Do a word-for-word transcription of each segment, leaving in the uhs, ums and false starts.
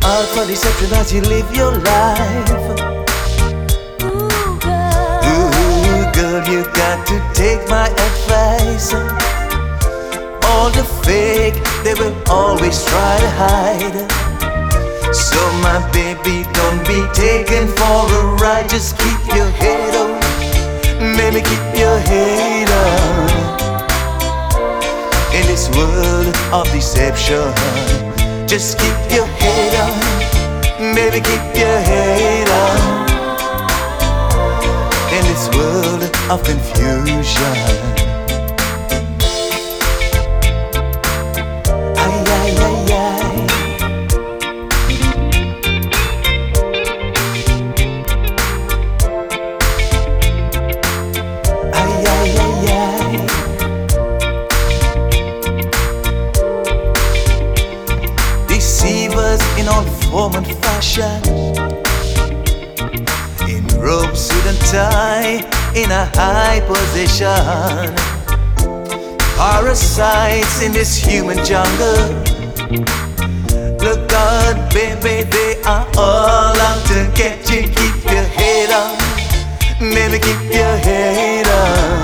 out for deception as you live your life. Ooh, girl. Ooh, girl, you got to take my advice. All the fake, they will always try to hide. So my baby, don't be taken for a ride. Just keep your head on, baby, keep your head on. In this world of deception, just keep your head on, baby, keep your head on. In this world of confusion, ay, ay, ay, ay. Ay, ay, ay, ay. Deceivers in all form and fashion, in robe, suit and tie, in a high position. Parasites in this human jungle. Look out, baby, they are all out to get you. Keep your head on, baby, keep your head on.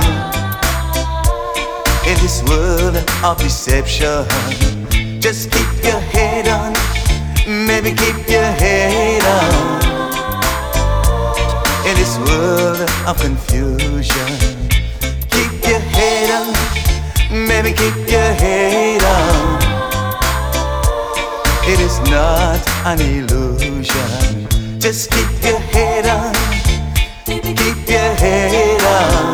In this world of deception, just keep your head on, baby, keep your head on. In this world of confusion, keep your head on, baby, keep your head on. It is not an illusion. Just keep your head on, keep your head on.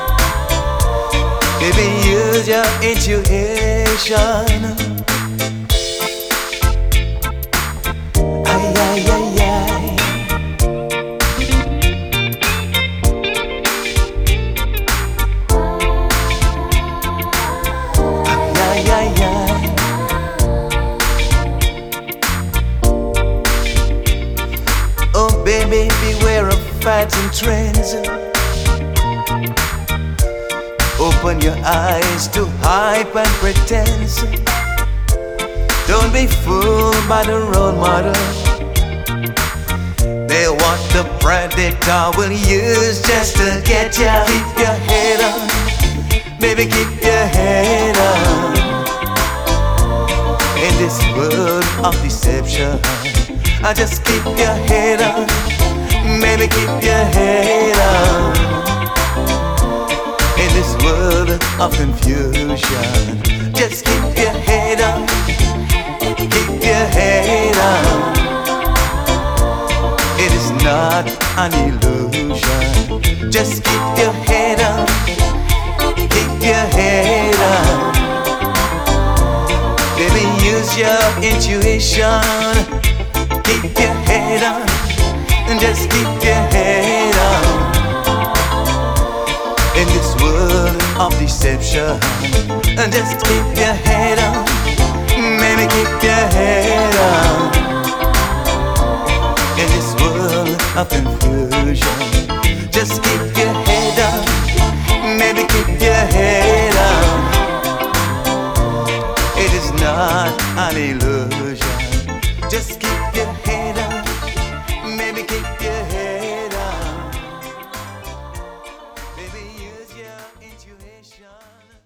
Baby, use your intuition. Ay, ay, ay, ay. Ay, ay, ay, ay. Oh baby, beware of fads and trends. Open your eyes to hype and pretense. Don't be fooled by the role model. They're what the predator will use just to get you. Keep your head on, baby, keep your head on. In this world of deception, I just keep your head on, baby, keep your head on. In this world of confusion, just keep your head on, keep your head on. It is not an illusion. Just keep your head on, keep your head on. Baby, use your intuition. Keep your head on, and just keep your head on. In this world of deception, and just keep your head on, baby, keep your head on. In this world of confusion, just keep your head on, baby, keep your head on. It is not an illusion. Just keep your head on, baby, keep your head on. Baby, use your intuition.